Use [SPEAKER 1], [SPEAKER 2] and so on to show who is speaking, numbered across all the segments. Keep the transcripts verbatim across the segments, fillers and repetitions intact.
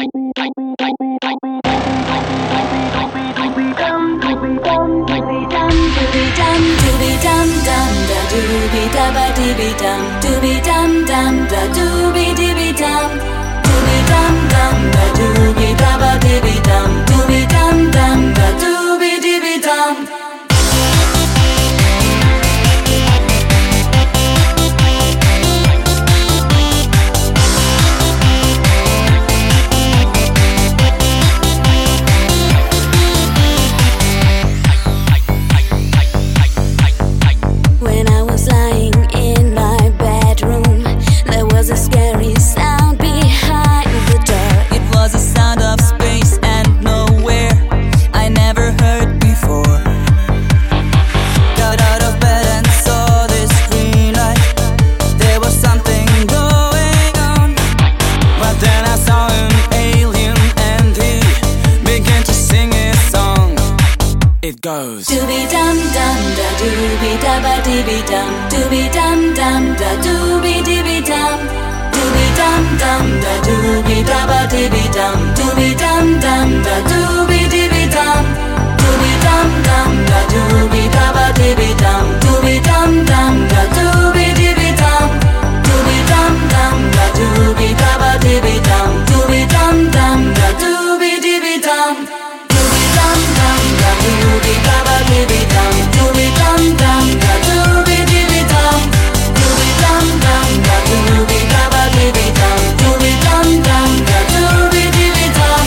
[SPEAKER 1] Goes
[SPEAKER 2] dooby dum dum da dooby da ba dooby dum dooby dum dum da dooby dooby dum dooby dum dum da dooby da ba dooby dum dooby dum dum da dooby dooby dum dooby dum dum da dooby da ba dooby dum dooby dum dum da dooby dooby dum dooby dum dum da dooby da ba dooby dum dooby dum dum da dooby dooby dum dooby dum dum da dooby da ba dooby dum dooby dum dum da dooby dooby dum dooby dum dum da dooby da ba dooby dum dooby dum dum da dooby dooby dum.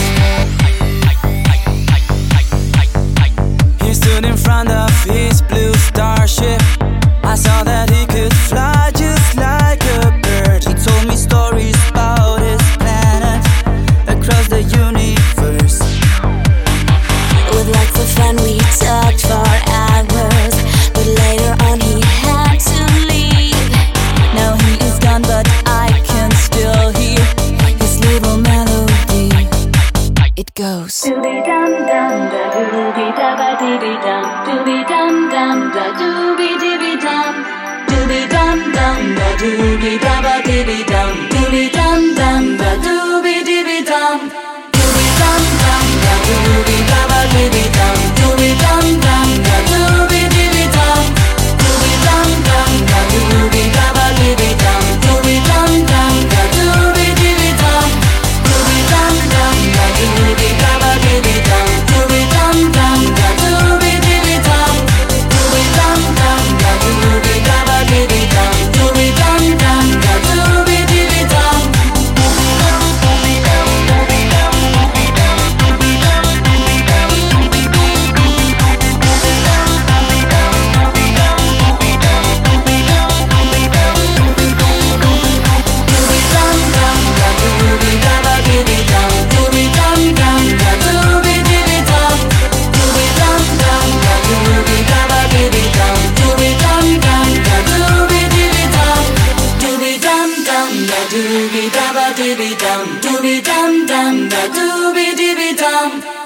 [SPEAKER 1] He stood in front of his blue starship. I saw that he could fly just like a bird. He told me stories about his planet across the universe.
[SPEAKER 2] With lots of fun we talked for hours, but later on he had to leave.
[SPEAKER 1] Now he is gone, but I can still hear his little melody. It goes
[SPEAKER 2] dooby dum dum da dooby da ba dooby dum dooby dum dum da dooby dooby dum dooby dum dum da dooby da ba dooby dum dooby dum dum da dooby dooby dum dooby dum dum da dooby da ba dooby dum dooby dum dum da dooby dooby dum dooby dum dum da dooby da ba dooby dum dooby dum dum da dooby dooby dum dooby dum dum da dooby da ba dooby dum dooby dum dum da dooby dooby dum dooby dum dum da dooby da ba dooby dum dooby dum dum da dooby dooby dum. Dooby dum dum da dooby dum dum da dooby dooby dum.